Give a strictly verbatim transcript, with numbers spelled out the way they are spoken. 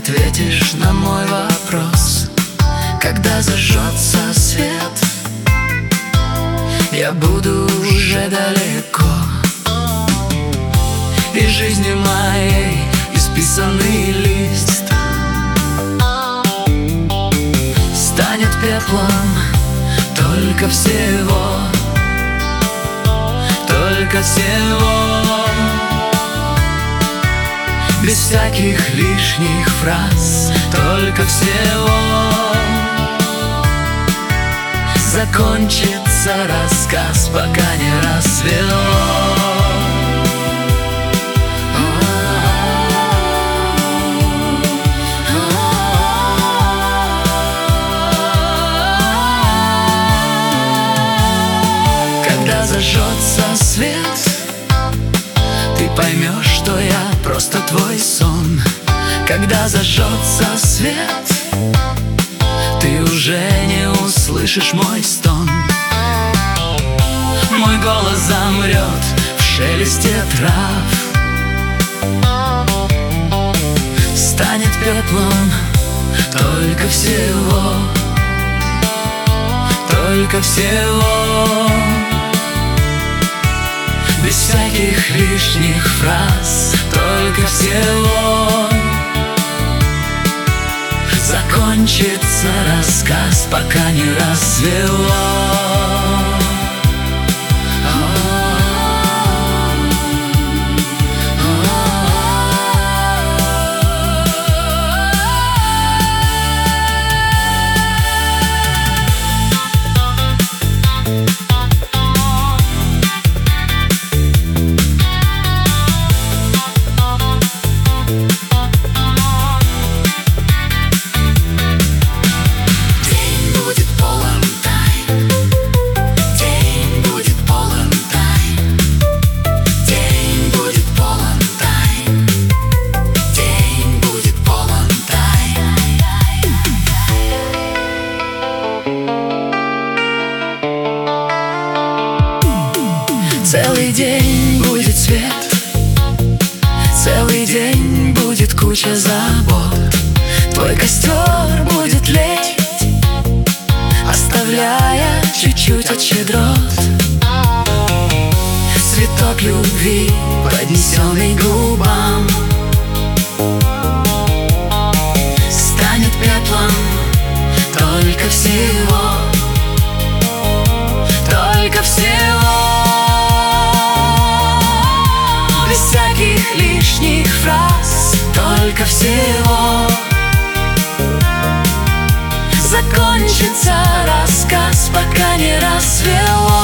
ответишь на мой вопрос. Когда зажжется свет, я буду уже далеко, и жизни моей исписанный лист станет пеплом. Только всего, только всего, без всяких лишних фраз. Только всего закончится рассказ, пока не рассвело. Когда зажжется свет, ты поймешь, что я просто твой сон. Когда зажжется свет, ты уже не услышишь мой стон. Мой голос замрет в шелесте трав, станет пеплом. Только всего, только всего, без всяких лишних фраз. Только всего закончится рассказ, пока не рассвело. Целый день будет свет, целый день будет куча забот. Твой костер будет лечь, оставляя чуть-чуть от щедрот. Цветок любви, поднесенный к губам, станет пеплом. Только всего, только всего, без всяких лишних фраз. Только всего закончится рассказ, пока не рассвело.